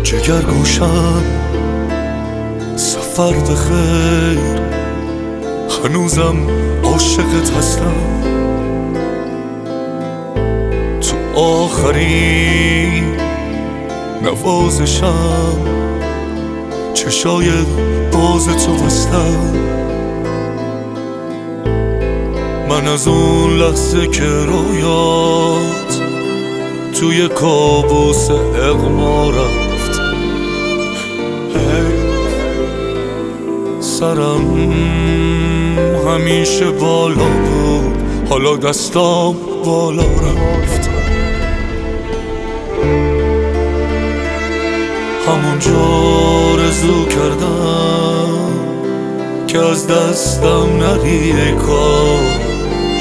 جگر گوشم سفر بخیر، هنوزم عاشقت هستم. تو آخرین نوازشم چشای باز تو بستم. من از اون لحظه که رویات توی کابوس اغما رفت، سرم همیشه بالا بود، حالا دستام بالا رفت. همونجا رزو کردم که از دستم نری ای کاش.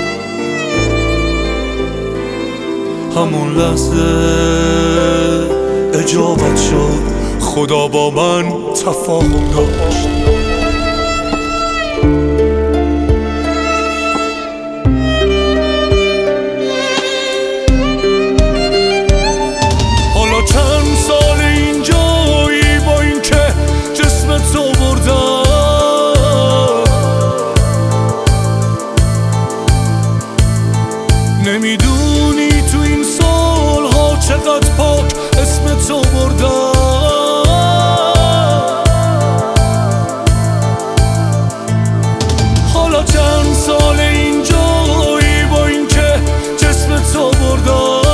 همون لحظه اجابت شد، خدا با من تفاهم داشت. حالا چند سال اینجایی با این که جسمت رو بردم، نمیدونی تو این سالها چقدر پاک اسمت رو بردم. حالا چند سال اینجایی با این که جسمت رو بردم،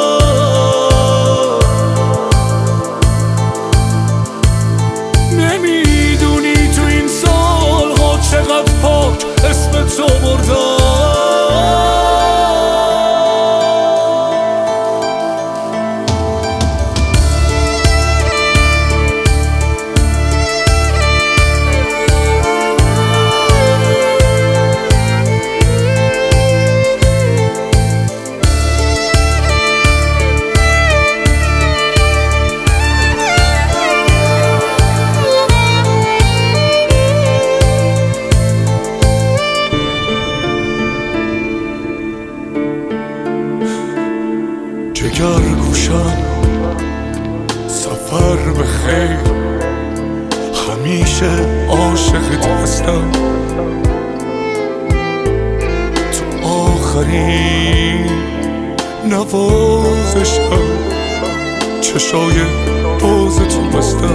نمیدونی تو این سالها چقدر پاک اسمت رو بردم. جگر گوشم سفر بخیر، همیشه عاشقت هستم. تو آخرین نوازشم چشای باز تو بستم.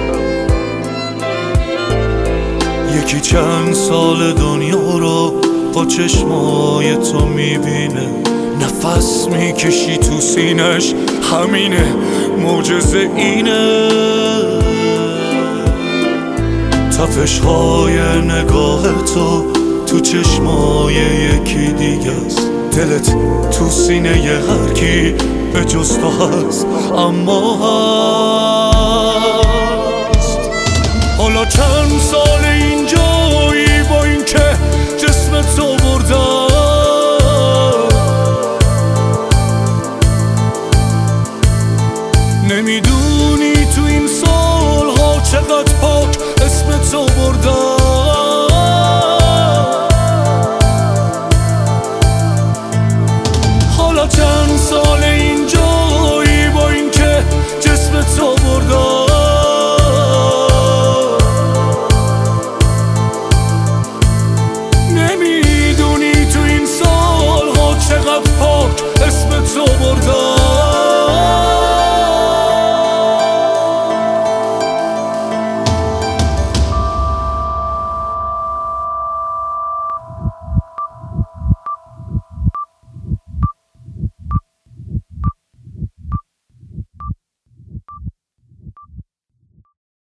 یکی چند سال دنیا رو با چشمای تو میبینه، نفس میکشی تو سینش، همینه معجزه اینه. تفش‌های نگاه تو چشمای یکی دیگه است، دلت تو سینه هر کی به جز تو هست، اما هست. حالا چند سال